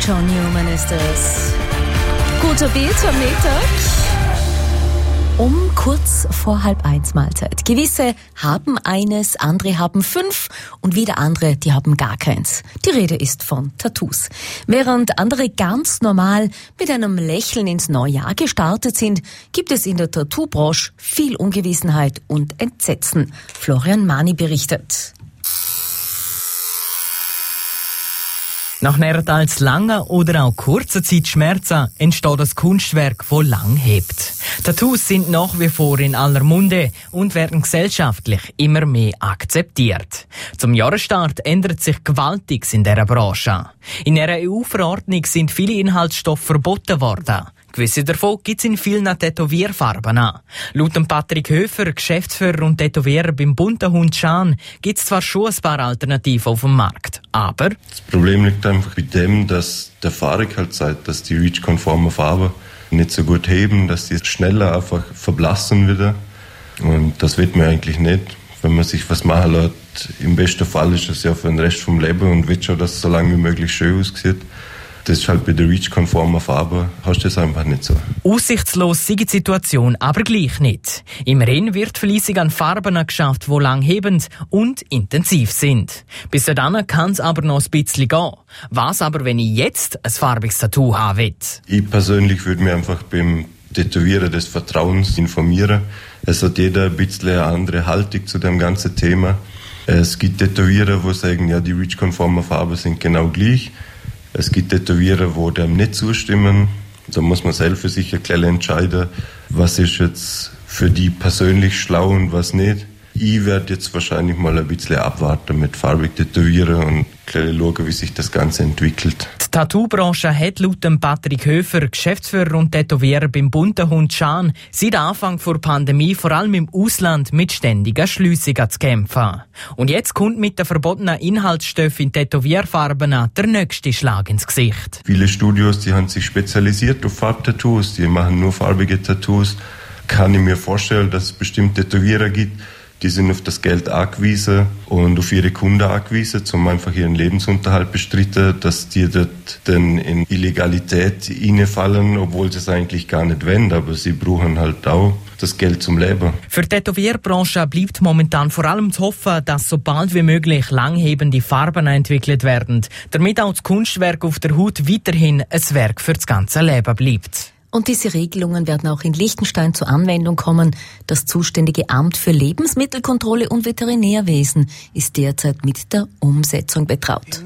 John Newman ist es. Guter Beat am Mittag. Kurz vor 12:30 Mahlzeit. Gewisse haben eines, andere haben 5 und wieder andere, die haben gar keins. Die Rede ist von Tattoos. Während andere ganz normal mit einem Lächeln ins Neujahr gestartet sind, gibt es in der Tattoo-Branche viel Ungewissenheit und Entsetzen. Florian Mani berichtet. Nach mehr als langer oder auch kurzer Zeit Schmerzen entsteht das Kunstwerk, das lang hebt. Tattoos sind nach wie vor in aller Munde und werden gesellschaftlich immer mehr akzeptiert. Zum Jahresstart ändert sich Gewaltiges in dieser Branche. In einer EU-Verordnung sind viele Inhaltsstoffe verboten worden. Gewisse davon gibt es in vielen Tätowierfarben an. Laut Patrick Höfer, Geschäftsführer und Tätowierer beim Bunten Hund Schan, gibt es zwar schon ein paar Alternativen auf dem Markt, aber das Problem liegt einfach mit dem, dass der Farbe halt sagt, dass die REACH-konforme Farben nicht so gut heben, dass die schneller einfach verblassen wieder. Und das wird man eigentlich nicht. Wenn man sich was machen lässt, im besten Fall ist es ja für den Rest vom Leben und wird schon, dass es so lange wie möglich schön aussieht. Das ist halt bei der REACH-konformen Farbe, hast du das einfach nicht so. Aussichtslos sei die Situation aber gleich nicht. Immerhin wird fleissig an Farben geschafft, die langhebend und intensiv sind. Bis dahin kann es aber noch ein bisschen gehen. Was aber, wenn ich jetzt ein farbiges Tattoo haben will? Ich persönlich würde mich einfach beim Tätowierer des Vertrauens informieren. Es hat jeder ein bisschen eine andere Haltung zu dem ganzen Thema. Es gibt Tätowierer, die sagen, ja, die REACH-konformen Farben sind genau gleich. Es gibt Tätowierer, die dem nicht zustimmen. Da muss man selber für sich entscheiden, was ist jetzt für die persönlich schlau und was nicht. Ich werde jetzt wahrscheinlich mal ein bisschen abwarten mit farbig tätowieren und schauen, wie sich das Ganze entwickelt. Die Tattoo-Branche hat laut Patrick Höfer, Geschäftsführer und Tätowierer beim Bunten Hund Schan, seit Anfang der Pandemie vor allem im Ausland mit ständiger Schliessungen zu kämpfen. Und jetzt kommt mit den verbotenen Inhaltsstoffen in Tätowierfarben der nächste Schlag ins Gesicht. Viele Studios, die haben sich spezialisiert auf Farbtattoos, die machen nur farbige Tattoos. Kann ich mir vorstellen, dass es bestimmte Tätowierer gibt, die sind auf das Geld angewiesen und auf ihre Kunden angewiesen, um einfach ihren Lebensunterhalt bestreiten, dass die dort dann in Illegalität reinfallen, obwohl sie es eigentlich gar nicht wollen, aber sie brauchen halt auch das Geld zum Leben. Für die Tätowierbranche bleibt momentan vor allem zu hoffen, dass so bald wie möglich langhebende Farben entwickelt werden, damit auch das Kunstwerk auf der Haut weiterhin ein Werk für das ganze Leben bleibt. Und diese Regelungen werden auch in Liechtenstein zur Anwendung kommen. Das zuständige Amt für Lebensmittelkontrolle und Veterinärwesen ist derzeit mit der Umsetzung betraut.